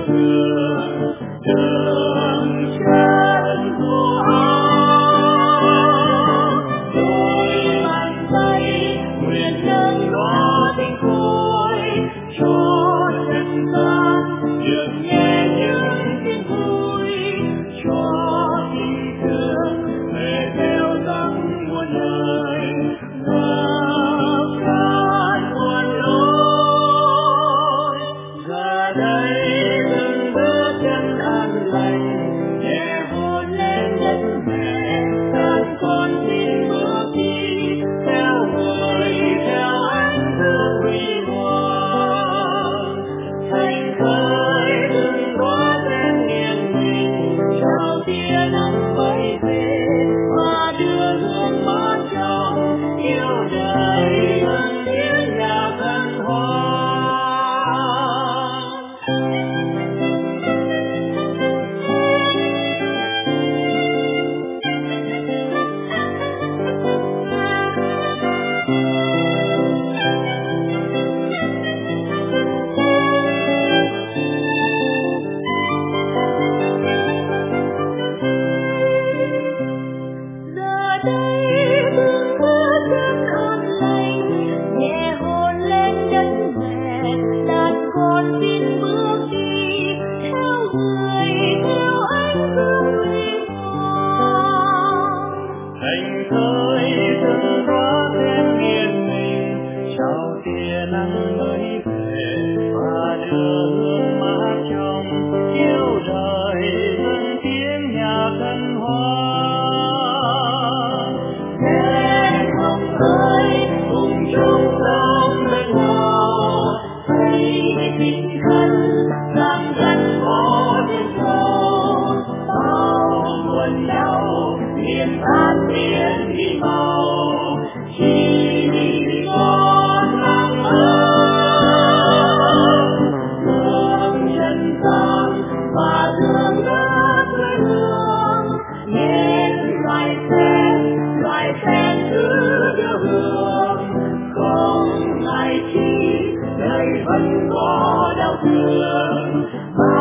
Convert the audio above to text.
đường đường chân của đôi bàn tay nguyện nâng đo tình khối cho trần gian được nghe những tiếng vui cho tình thương về theo dõi muôn đời ngập tràn muôn lối. Giờ đây từng bước chân an lành nhẹ hôn lên đất mẹ, đàn con xin bước đi theo người theo ánh dương huy hoàng. Thành khơi từng đóa sen nghiêng mình chào tia nắng bay về và đưa hương mát trong yêu đời hơn tiếng nhạc hân hoan. Giờ đây từng bước chân an lành nhẹ hôn lên đất mẹ, đàn con xin bước đi theo người theo ánh dương huy hoàng. Thành thơi từng đóa sen nghiêng mình chào tia nắng mới về và đưa hương mát trong yêu đời hơn tiếng nhạc hân hoan. Đèn hồng ơi cùng chung sống bên nhau, hãy tinh thần đang gắn bó trên sâu. Bao buồn đau miền an miền đi mau, chỉ vì con nắng ấm đường chân gian và đường đất quê hương. Nghe loài sen cứ đưa hương, không ngại chi đời vẫn có đau thương.